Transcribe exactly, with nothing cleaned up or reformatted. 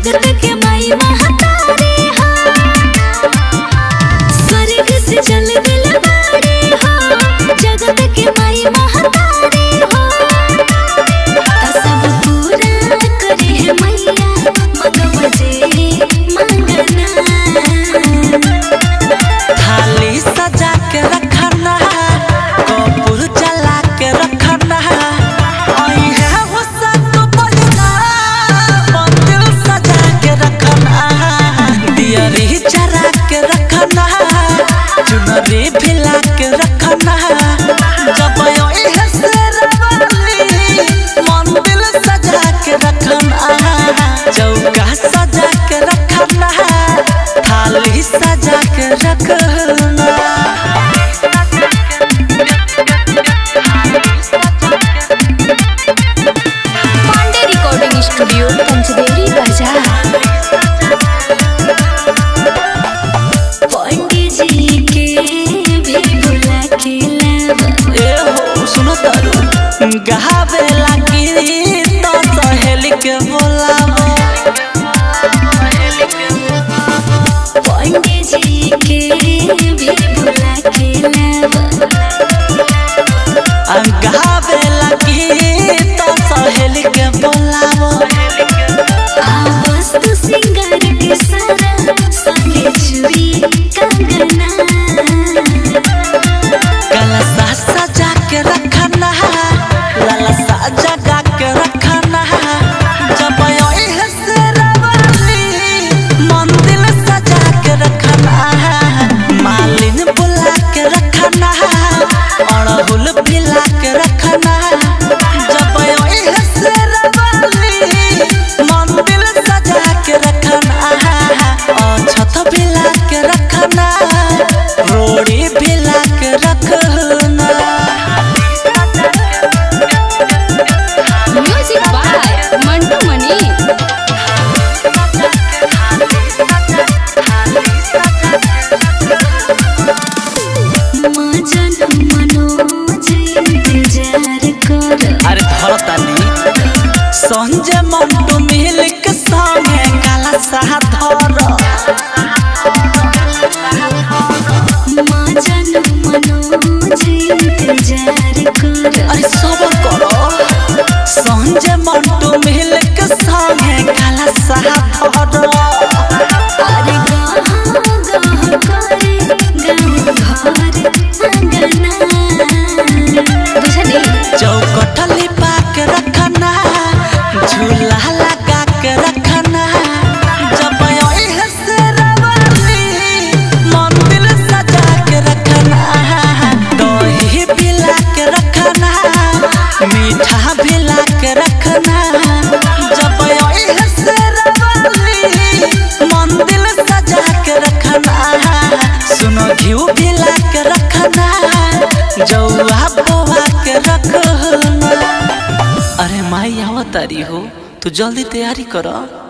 जगत के माई महतारी हो, स्वर्ग से जल दिल बाड़ी हो, जगत के माई महतारी हो। सब पूरा करे है मैया मगवा जे मंगना, थाली सजा के रखना, कपूर जला के रखना, आई है वो सब बोलना, मंदिर सजा के रखना, दियरी जला के रखना, चुनरी भिला के रखना, जब आई है शेरवाली मंदिर सजा के रखना, चौका सजा के रखना, थाली सजा के रखना। पांडे रिकॉर्डिंग स्टूडियो पंचदेवी बाजार। पंडित जी के भी बुला के लावा, ए हो सुनो तारू, गावे लगी तो सहेली के बोलावा, पंडित जी के भी बुला के लावा, गावे लगी तो सहेली के बोलावा, वस्तु सिंगार के सारा संगे चूड़ी कंगना, कलसा सजा के रखना, लालसा जगा के रखना, जब आई है शेरवाली मंदिर सजा के रखना, मालिन बुला के रखना, अड़हुल भिला के रखना, जब आई है शेरवाली मंदिर सजा के रखना, और छत भिला के रखना, रोड़ी भिला के रखना। Music by Mantu Mani. मजन मनोज इंतजार कर, अरे धरतानी संजय मंटू मिल के संगे काला सा धर, मजन मनोज इंतजार कर, अरे सबर करो, संजय मंटू मिल के संगे काला सा धर, अरे गाह गाह करे गाँव घर अंगना, बुझली चौकट लिपा के रखना, झूला लगा के रखना, जब आई है शेरवाली मंदिर सजा के रखना, दही भिला के रखना, मीठा भिला के रखना, जब आई है शेरवाली मंदिर सजा के रखना, सुनो घिउ भिला के रखना, जौआ बोआ के रखना। अरे माई आवतारी हो, तू जल्दी तैयारी करो।